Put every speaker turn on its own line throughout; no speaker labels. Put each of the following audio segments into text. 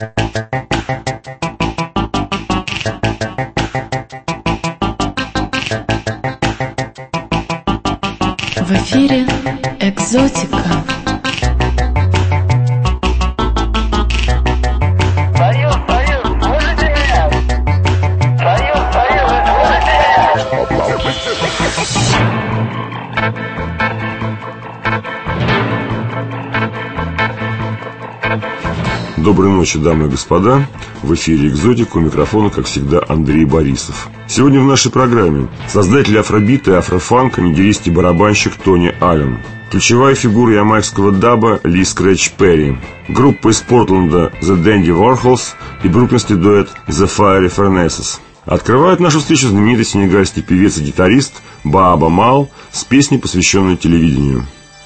В эфире «Экзотика».
Доброй ночи, дамы и господа. В эфире «Экзотика», у микрофона, как всегда, Андрей Борисов. Сегодня в нашей программе создатель афробита и афрофанка, нигерист и барабанщик Тони Аллен, ключевая фигура ямайского даба Ли Скретч Перри, группа из Портленда The Dandy Warhols и бруклинский дуэт The Fiery Furnaces. Открывает нашу встречу знаменитый сенегальский певец и гитарист Бааба Мал с песней, посвященной телевидению.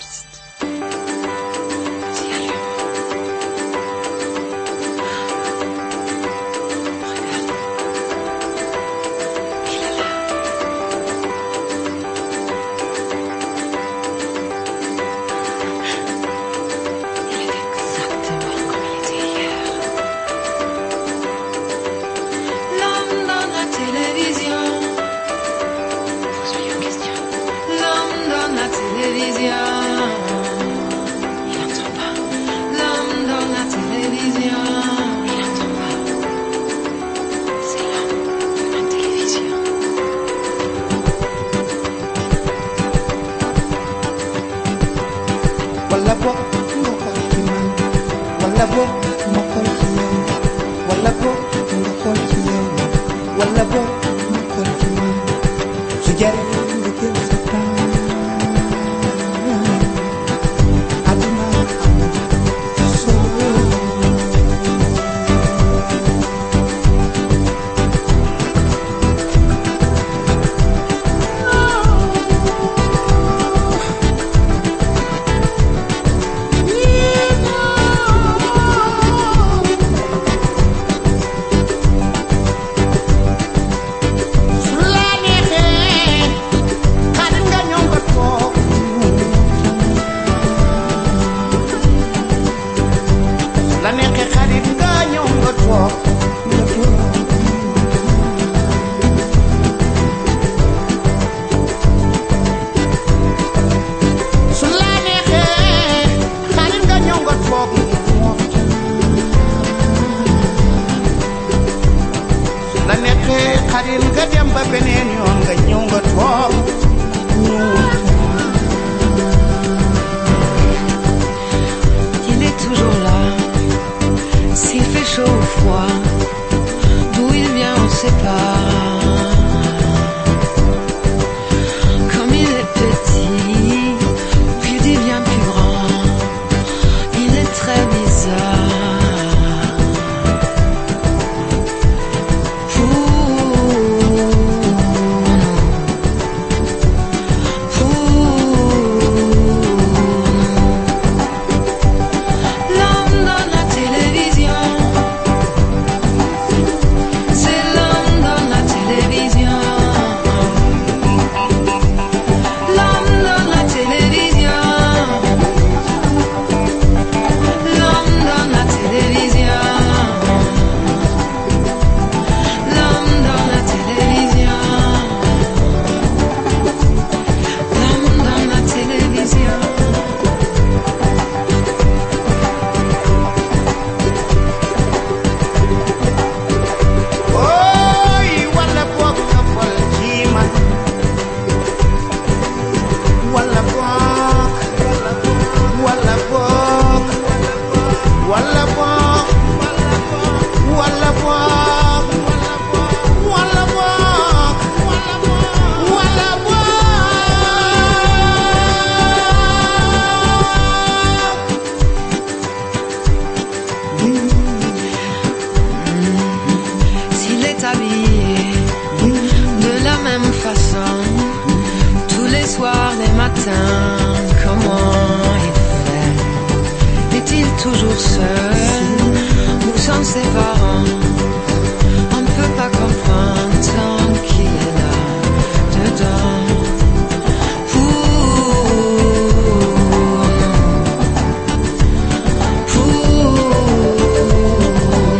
Il est toujours là, s'il fait chaud ou froid, d'où il vient on sait pas. Comme il est petit, puis il devient plus grand, il est très bizarre. Comment il fait? Est-il toujours seul ou sans ses parents? On ne peut pas comprendre tant qu'il est là dedans. Pour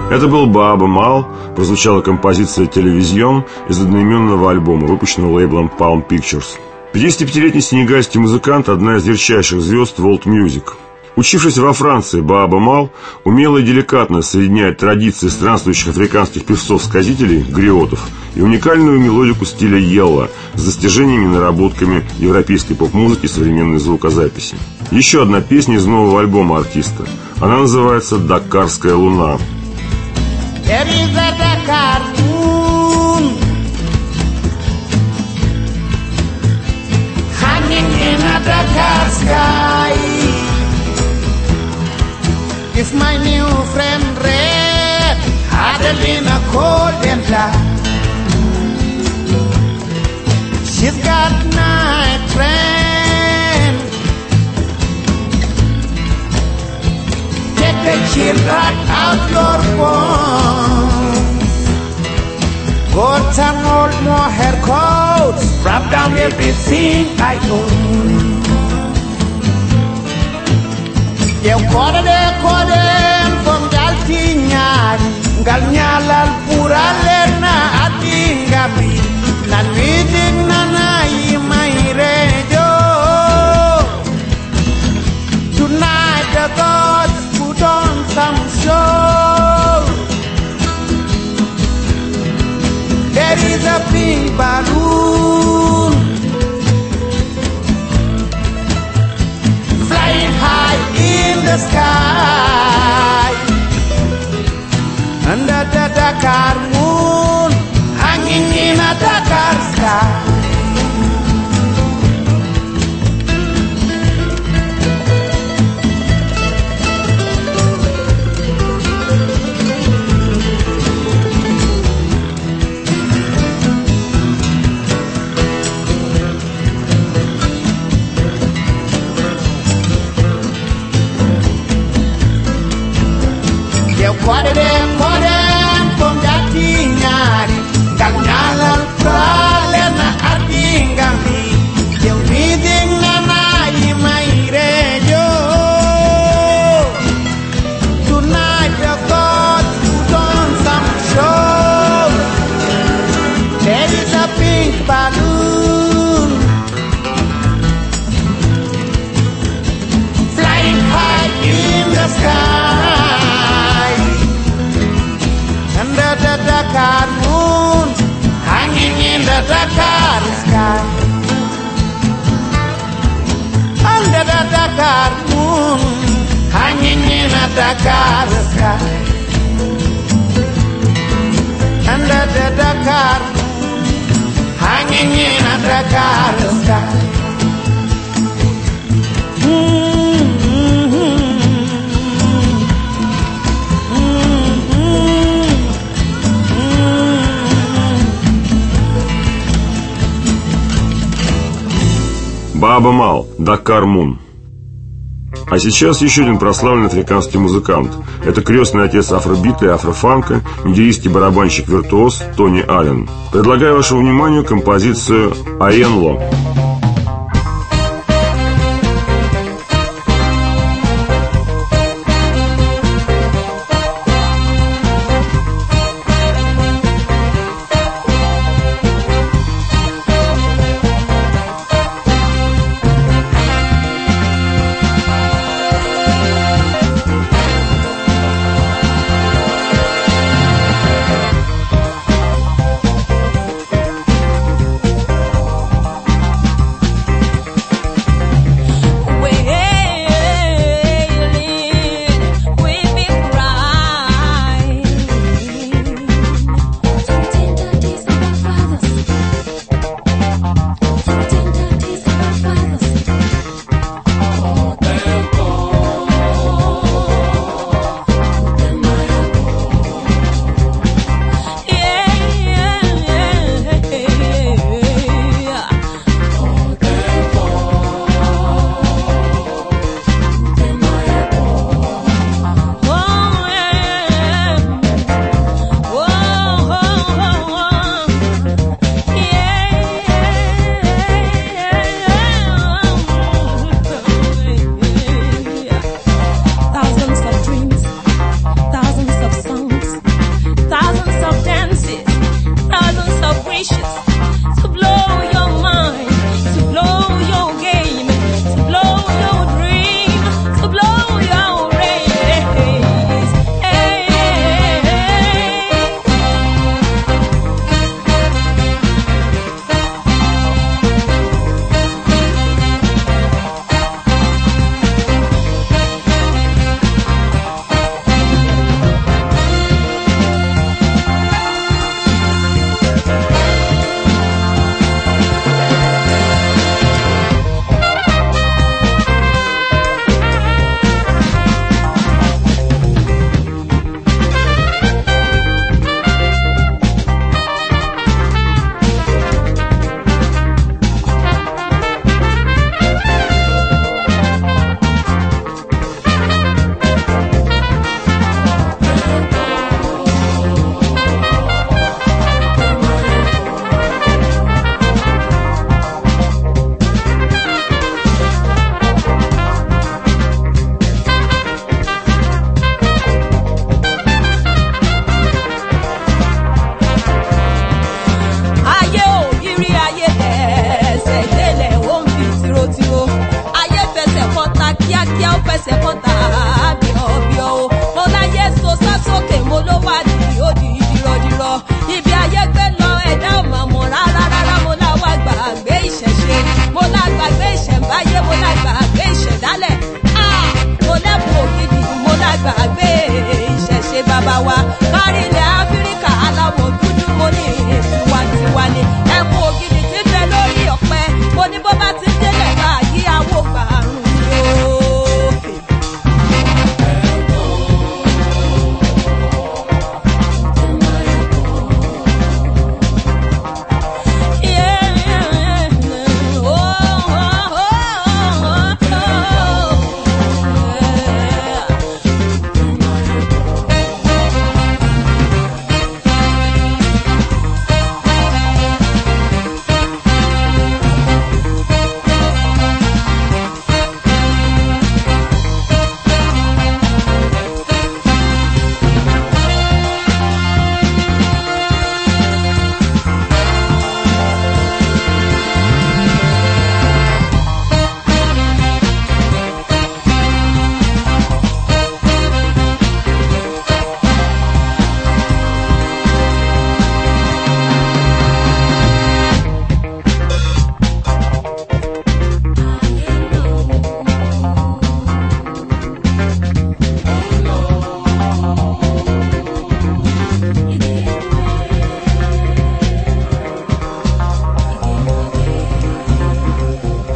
Это был Баба Мал, прозвучала композиция «Телевизион» из одноименного альбома, выпущенного лейблом Palm Pictures. 55-летний сенегальский музыкант – одна из ярчайших звезд World Music. Учившись во Франции, Баба Мал умело и деликатно соединяет традиции странствующих африканских певцов-сказителей, гриотов, и уникальную мелодику стиля йелла с достижениями и наработками европейской поп-музыки и современной звукозаписи. Еще одна песня из нового альбома артиста. Она называется «Дакарская луна».
There is a Dakar moon hanging in a Dakar sky. If my new friend Red had been a golden black, she's got night friend. Take the chill right out your bones. Go turn old mohair coats, wrap down everything I own. Eu kode from galtinyar, galnyalal puralena atingabi, nan meeting nanai my radio. Tonight the gods put on some show. There is a pink balloon flying high in the sky, under the Dakar moon, hanging in a Dakar sky. Kodem from Gatinyari, Gagnala Pralena Atingami, you're reading Nanai my radio. Tonight the gods put on some show. There is a pink balloon flying high in the sky. Under the Dakar moon, hanging in the Dakar sky. Under the Dakar moon, hanging in the Dakar sky. Under the Dakar moon, hanging in the Dakar sky.
Баба Мал, Дакар Мун. А сейчас еще один прославленный африканский музыкант. Это крестный отец афробита и афрофанка, нигерийский барабанщик-виртуоз Тони Аллен. Предлагаю вашему вниманию композицию «Аенло».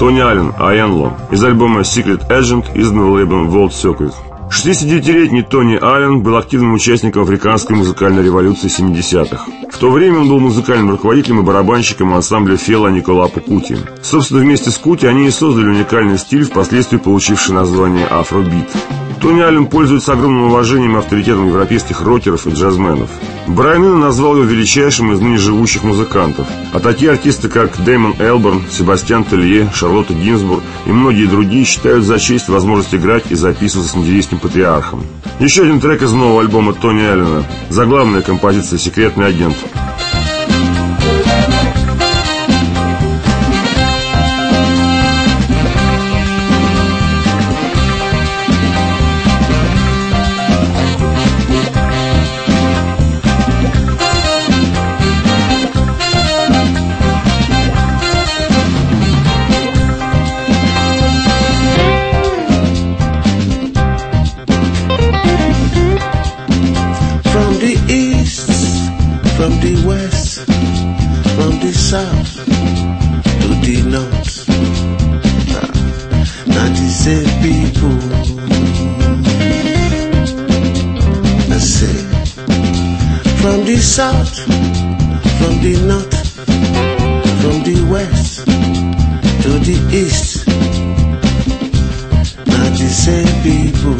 Тони Аллен, Айенло, из альбома Secret Agent, изданного лейблом World Circuit. 69-летний Тони Аллен был активным участником африканской музыкальной революции 70-х. В то время он был музыкальным руководителем и барабанщиком ансамбля Фела Николапо Кути. Собственно, вместе с Кути они и создали уникальный стиль, впоследствии получивший название афробит. Тони Аллен пользуется огромным уважением и авторитетом европейских рокеров и джазменов. Брайан Ино назвал его величайшим из ныне живущих музыкантов. А такие артисты, как Дэймон Элборн, Себастьян Телье, Шарлотта Гинзбург и многие другие считают за честь возможность играть и записываться с нигерийским патриархом. Еще один трек из нового альбома Тони Аллена. Заглавная композиция «Секретный агент».
From the west, from the south to the north, not the same people. I say, from the south, from the north, from the west to the east, not the same people.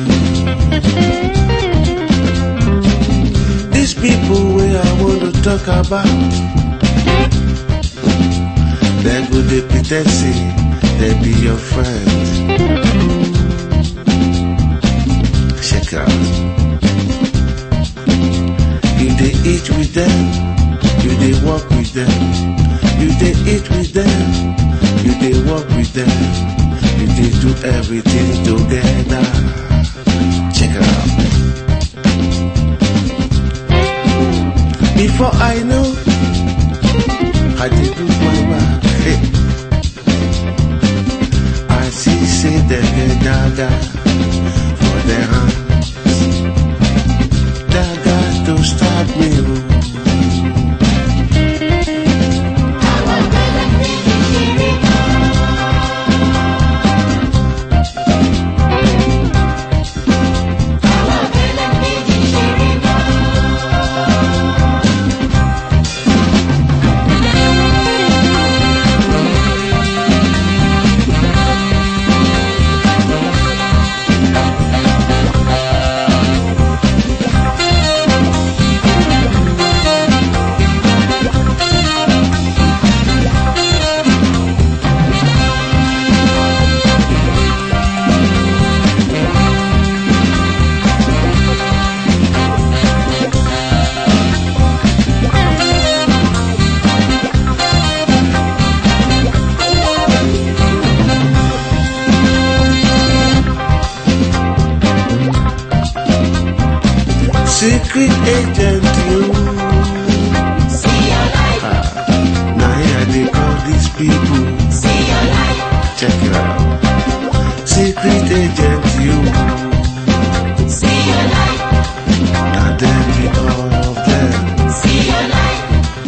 These people where I want to talk about, they go they pretend say they be your friend. Check out. You they eat with them, you they walk with them. You they eat with them, you they walk with them. You they do everything together. Check it out. Before I know, I did do my work. Hey. I see say they get dagger for their hands. Dagger to stop me. Secret agent, you
see your light.
Now here they call these people.
See your light.
Check it out. Secret agent, you
see your light.
Now then be all of them.
See your light.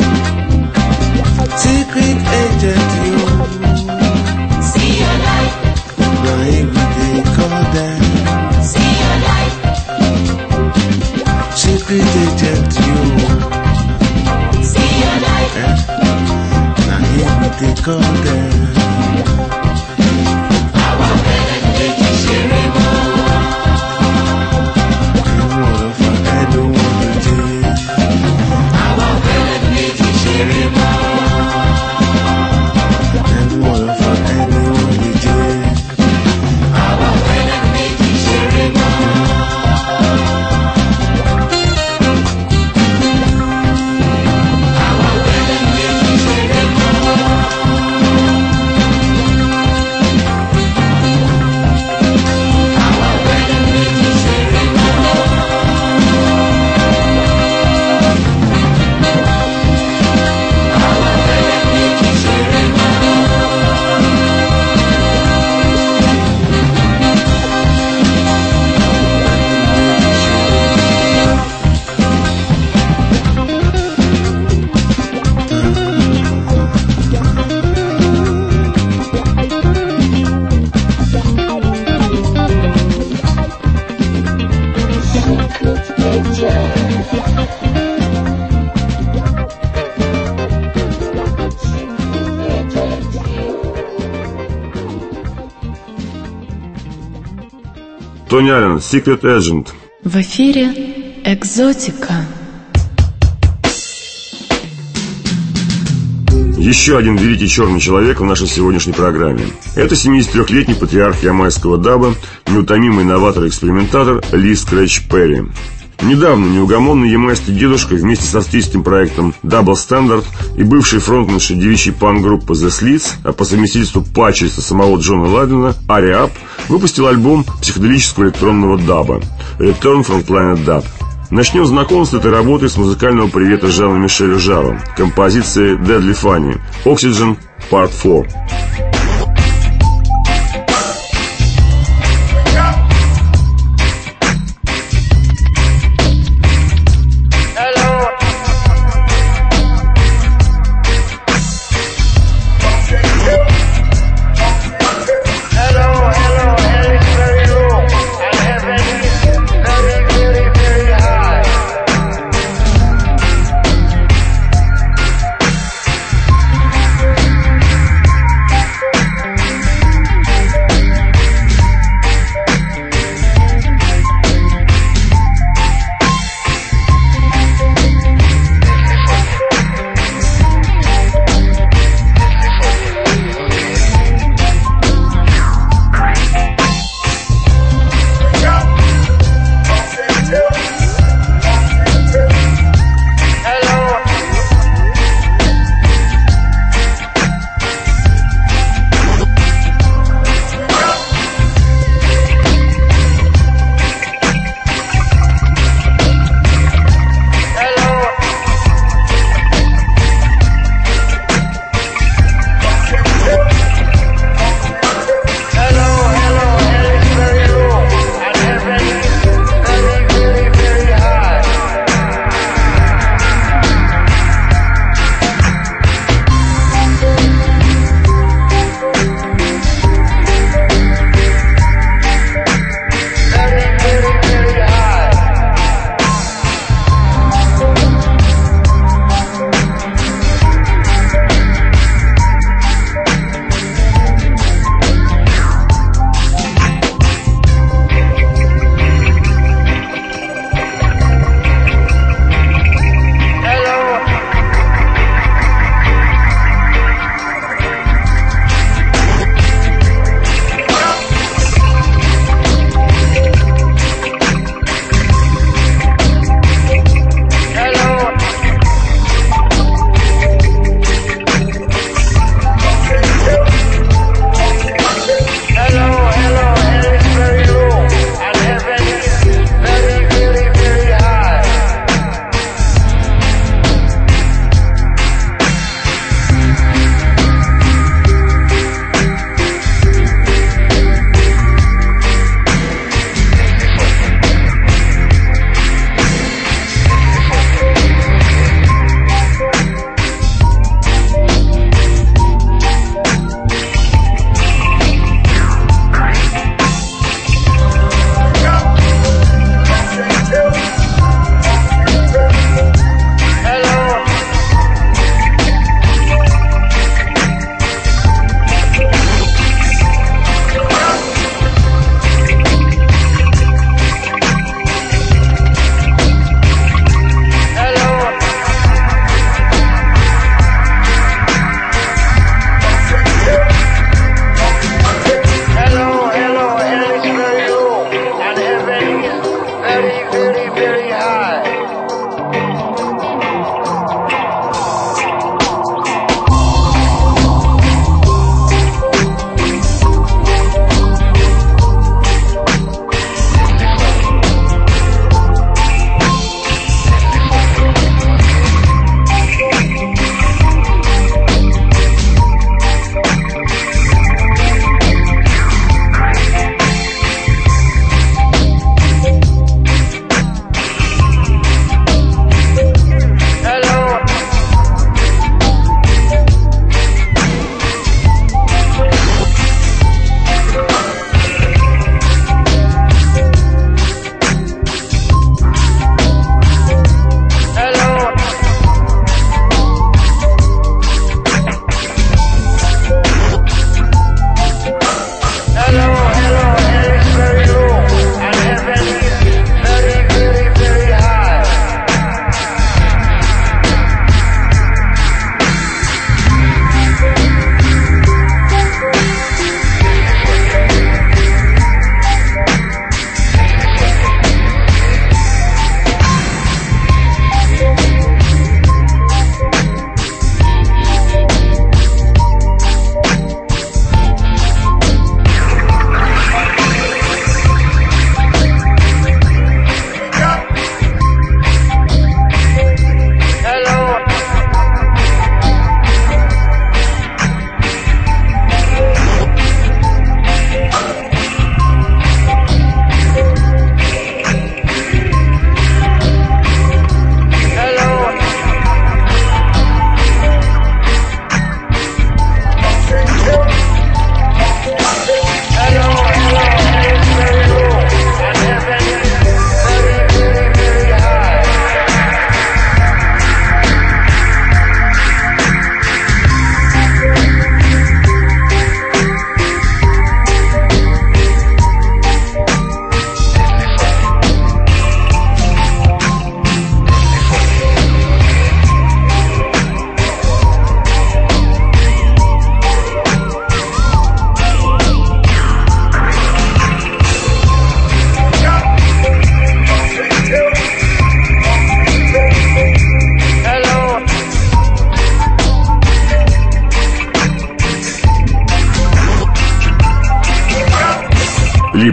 Secret agent, you
see your light.
now here they call them.
See your light.
Secret agent, you
see your light.
now here they call them.
Тони Аллен, Secret Agent.
В эфире «Экзотика».
Еще один великий черный человек в нашей сегодняшней программе. Это 73-летний патриарх ямайского даба, неутомимый новатор и экспериментатор Ли Скретч Перри. Недавно неугомонный ямайский дедушка вместе с австрийским проектом Double Standard и бывший фронтменшей девичьей панк-группы The Slits, а по совместительству падчерица самого Джона Ладена, Ари Ап, выпустил альбом психоделического электронного даба Return from Planet Dub. Начнем знакомство этой работы с музыкального привета Жана-Мишеля Жару, композиции Deadly Funny, Oxygen Part 4.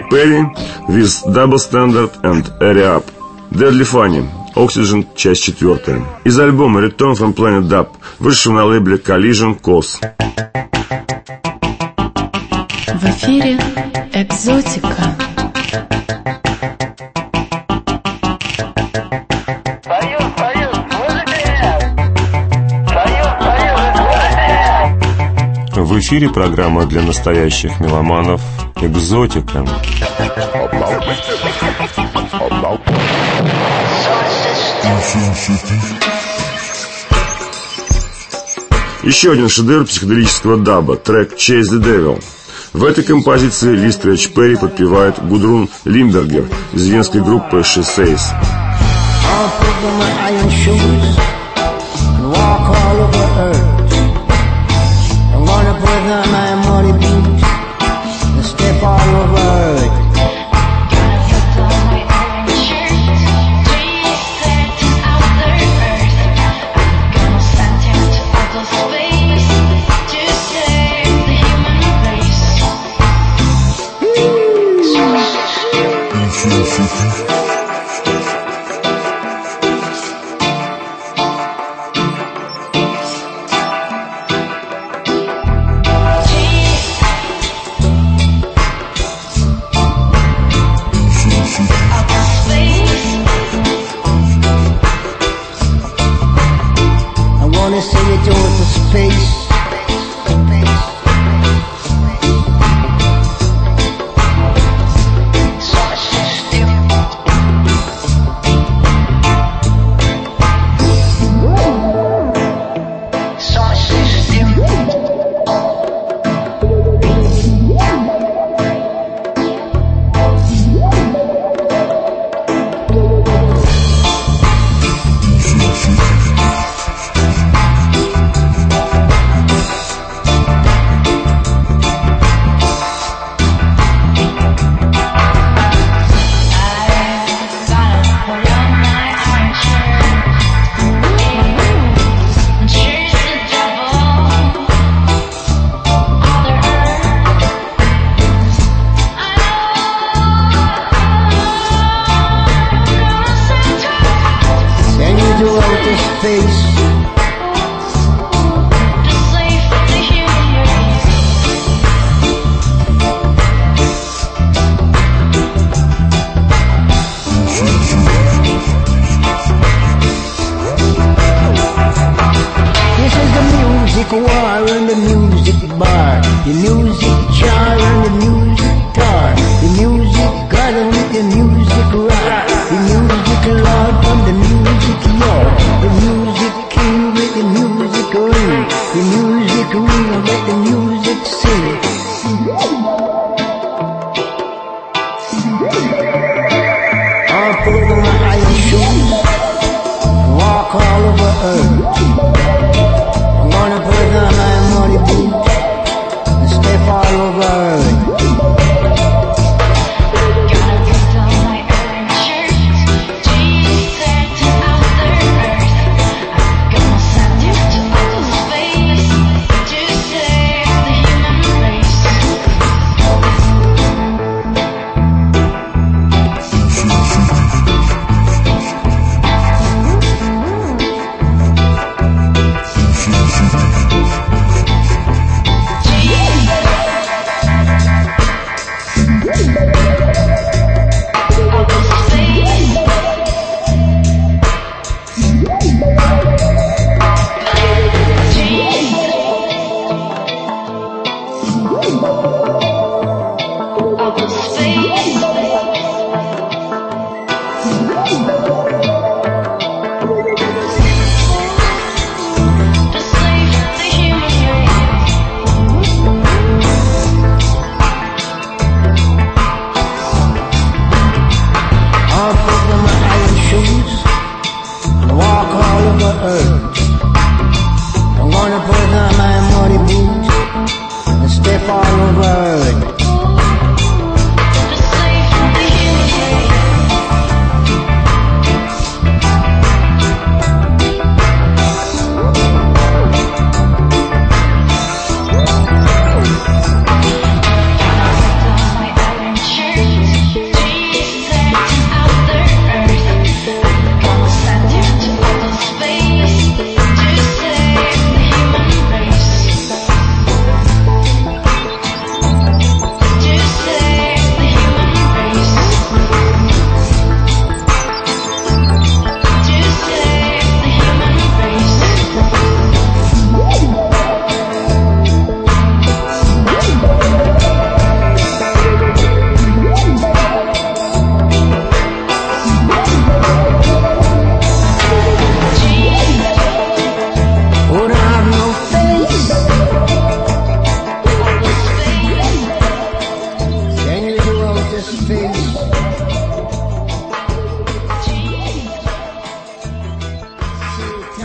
Perry with Double Standard and Area Up. Deadly Funny, Oxygen, часть 4. Из альбома Return from Planet Dub, вышедшего на лейбле Collision Cause.
В эфире «Экзотика».
В эфире программа для настоящих меломанов «Экзотика». Еще один шедевр психоделического даба, трек «Chase the Devil». В этой композиции Ли Стрэч Перри подпевает Гудрун Лимбергер из венской группы She Says.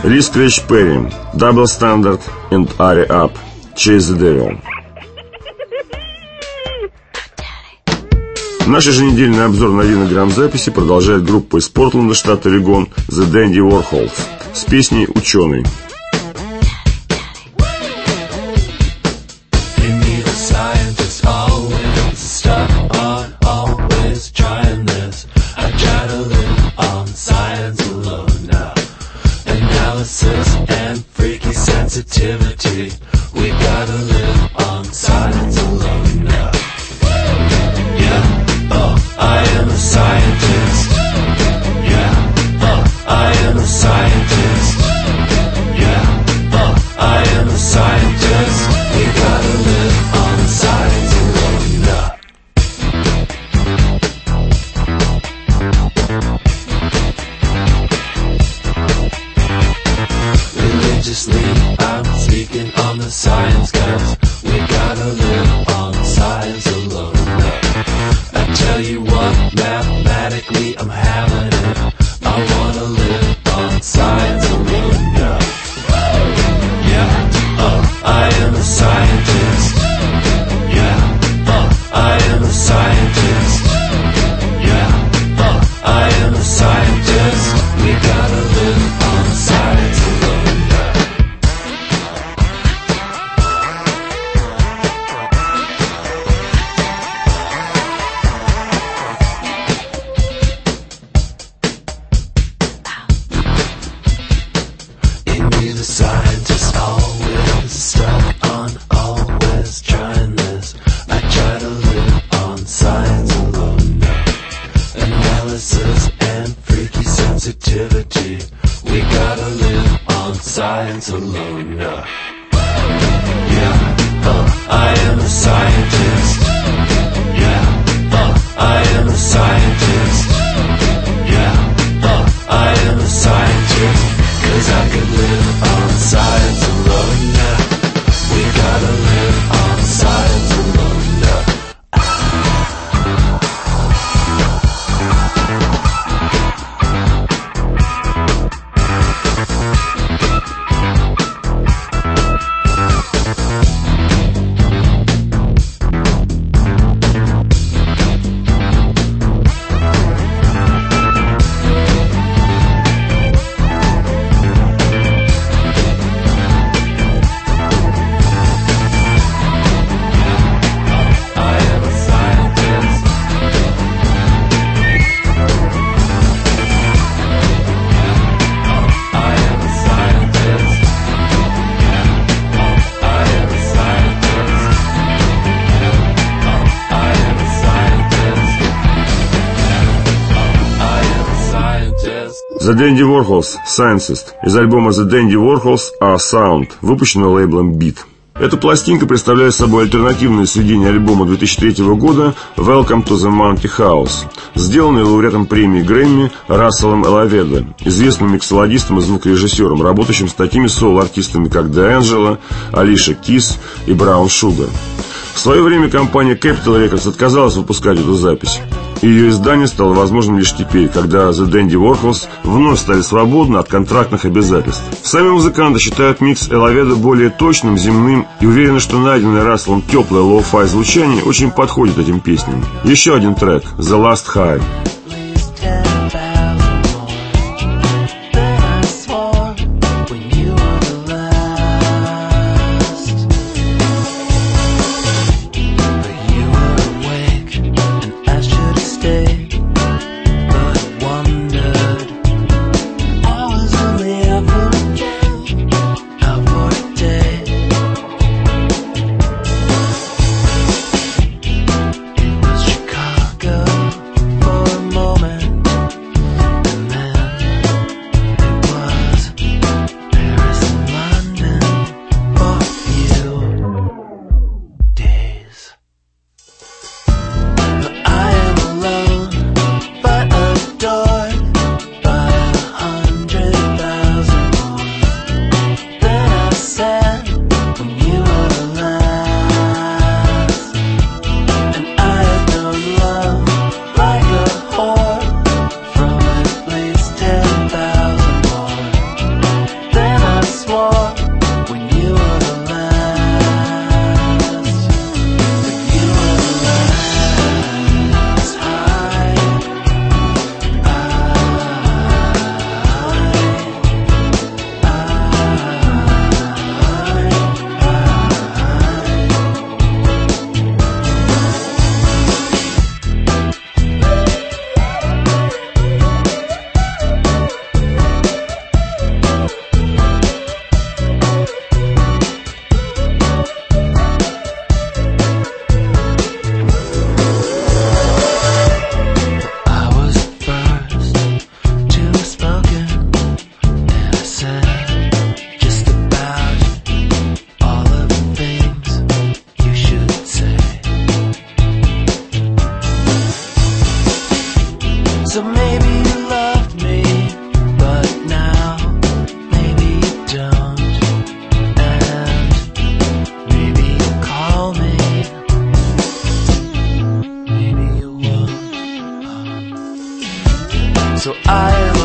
Ли Скретч Перри, Double Standard and Ari Up, Chase the Devil. Наш еженедельный обзор новинок грамзаписи продолжает группа из Портленда, штат Орегон, The Dandy Warhols с песней «Ученый».
And freaky sensitivity, we gotta live on silence alone now. Yeah, I am a scientist. Yeah, I am a scientist. Yeah, I am a scientist. We gotta live on silence alone now. I'm speaking on the science, cause we gotta live on science alone. I tell you what, mathematically I'm having it. I wanna live on science alone now. Yeah, I am a scientist. Yeah, I am a scientist. Yeah, I am a scientist. We gotta live on science alone. Scientist always stuck on, always trying this. I try to live on science alone now. Analysis and freaky sensitivity, we gotta live on science alone now. Yeah, I am a scientist. Yeah, I am a scientist. Yeah, I am a scientist. Cause I could live on science alone now. We gotta live on science alone now.
The Dandy Warhols, Scientist, из альбома The Dandy Warhols A Sound, выпущенного лейблом Beat. Эта пластинка представляет собой альтернативное сведение альбома 2003 года Welcome to the Monkey House, сделанное лауреатом премии Грэмми Расселом Элаведо, известным миксологистом и звукорежиссером, работающим с такими соло-артистами, как D'Angelo, Алиша Кис и Браун Шугар. В свое время компания Capitol Records отказалась выпускать эту запись. И ее издание стало возможным лишь теперь, когда The Dandy Warhols вновь стали свободны от контрактных обязательств. Сами музыканты считают микс Элаведо более точным, земным и уверены, что найденное Расселом теплое лоу-фай звучание очень подходит этим песням. Еще один трек The Last High.
For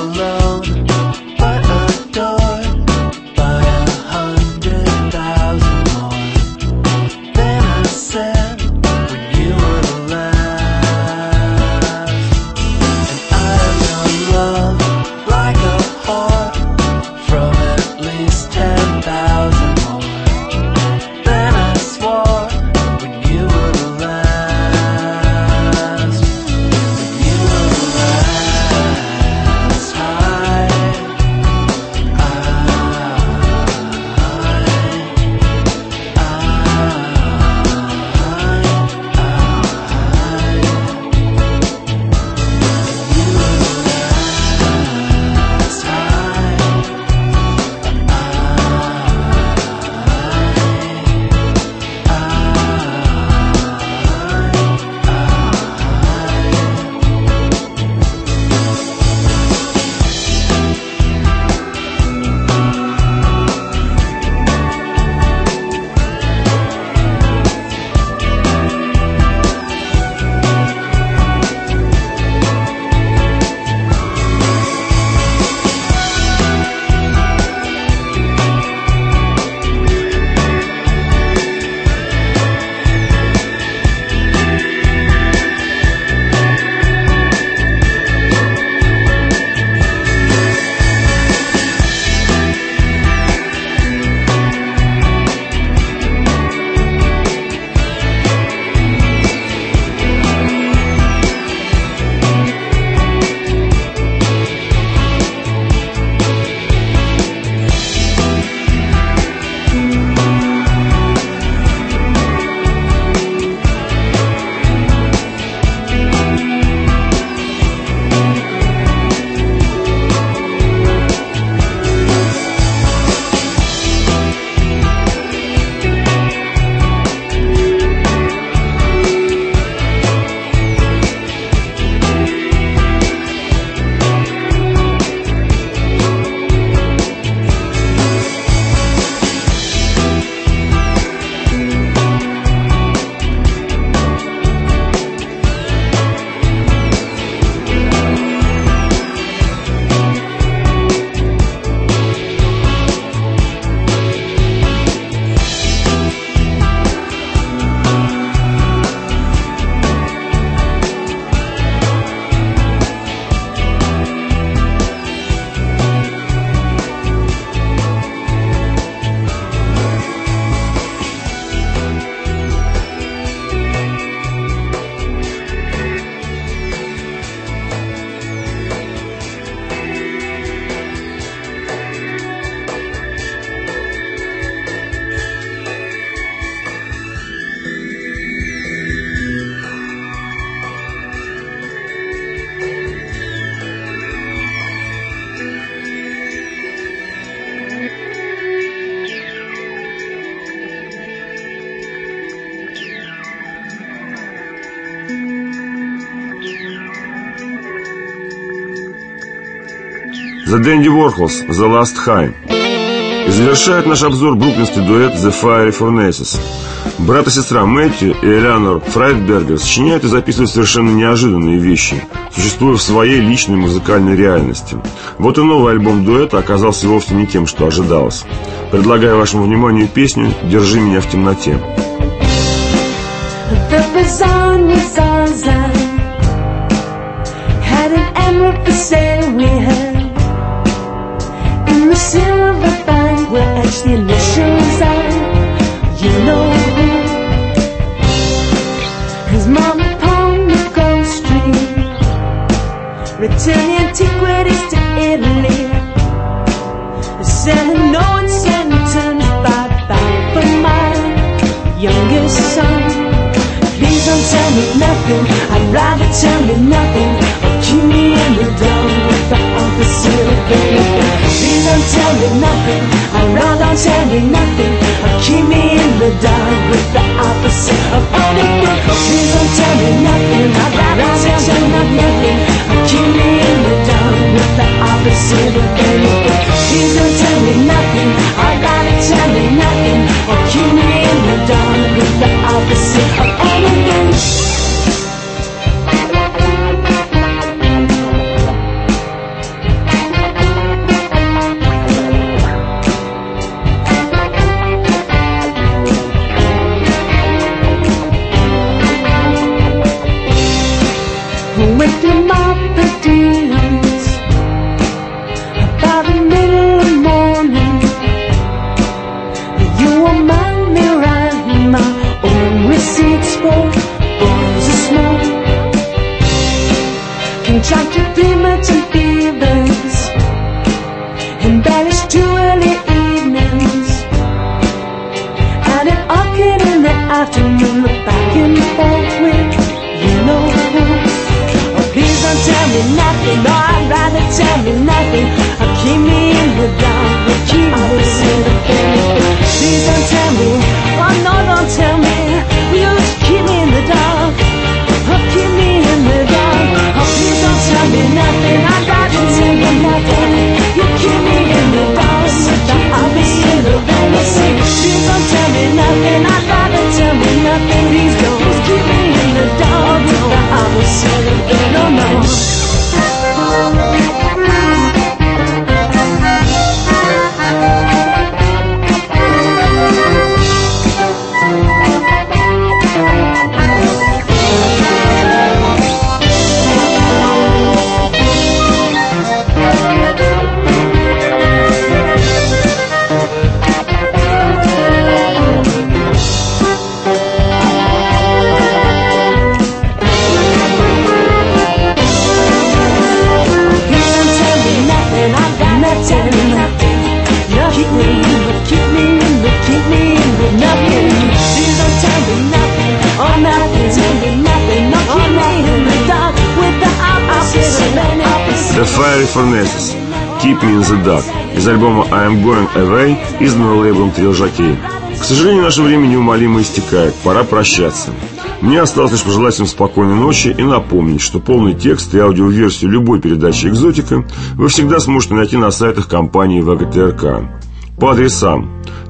alone, but adored by 100,000 more. Then I said, when you were the last, and I have known love like a heart from at least 10,000 more. Then I swore when you were the last, when you were the last.
The Dandy Warhols, The Last High. И завершает наш обзор бруклинский дуэт The Fiery Furnaces. Брат и сестра Мэтью и Элеонор Фрайтбергер сочиняют и записывают совершенно неожиданные вещи, существуя в своей личной музыкальной реальности. Вот и новый альбом дуэта оказался вовсе не тем, что ожидалось. Предлагаю вашему вниманию песню «Держи меня в темноте».
The silver band where etched the initials are, you know who. His mama pawned the gold string, returning antiquities to Italy, selling no incentives, bye-bye for my youngest son. Please don't tell me nothing, I'd rather tell you nothing, or keep me in the dark with the opposite of anything. Please don't tell me nothing, I'd rather tell you nothing, or keep me in the dark with the opposite of anything. Please don't tell me nothing, I'd rather tell you nothing, or keep me in the dark with the opposite of anything. Please don't tell me nothing, I'd rather tell you nothing, or keep me in the dark with the opposite of anything. nothing. Keep me in the dark. Keep me in the dark. Please don't tell me. Oh no, don't tell me. You just keep me in the dark. Keep me in the dark. Oh, please don't tell me nothing. I got to tell you nothing. You keep me in the dark. I'll be in the fantasy. Please don't tell me nothing. I got to tell me nothing. Please don't keep me in the dark. I will celebrate. No, no.
The Fiery Furnaces, Keep Me in the Dark, из альбома I Am Going Away, изданного лейблом Trio Jockey. К сожалению, наше время неумолимо истекает, пора прощаться. Мне осталось лишь пожелать им спокойной ночи и напомнить, что полный текст и аудиоверсию любой передачи «Экзотика» вы всегда сможете найти на сайтах компании ВГТРК по адресам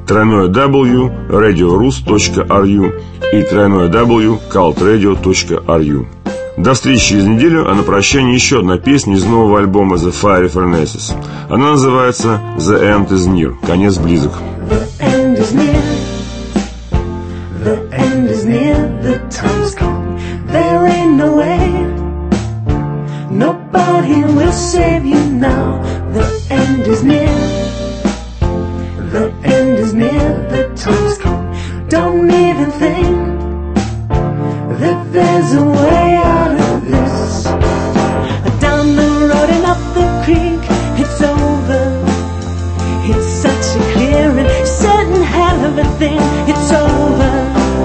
www.radiorus.ru и www.cultradio.ru. До встречи через неделю, а на прощание еще одна песня из нового альбома The Fiery Furnaces. Она называется The End is Near. Конец близок.
The end is near. The end is near. The time's come. There ain't no way. Nobody will save you now. The end is near. The end is near. The time's come. Don't even think that there's a way out of this. Down the road and up the creek, it's over. It's such a clear and certain hell of a thing. It's over.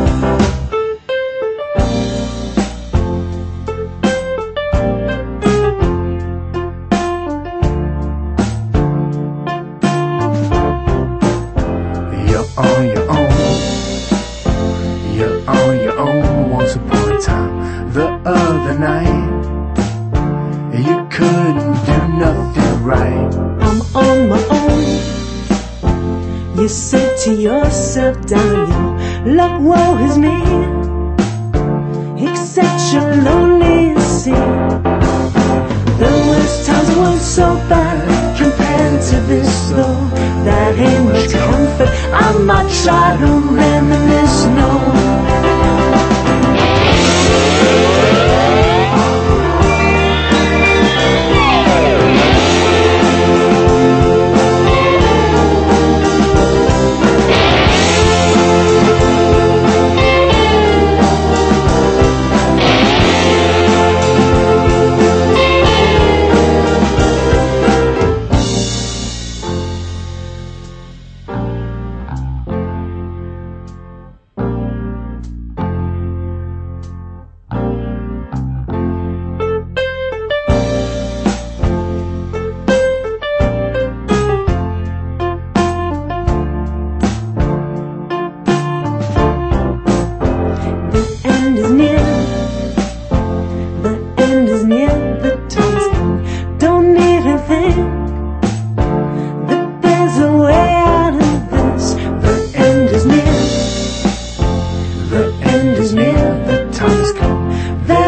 You're on your own. You're on your own. Once upon a time, the other night, you couldn't do nothing right.
I'm on my own. You said to yourself, down your luck, woe is me. Accept your lonely and see. The worst times weren't so bad compared to this, though. That ain't much comfort. I might try to reminisce, no.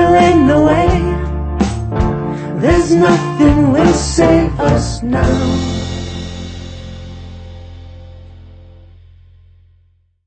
Nothing will save us now.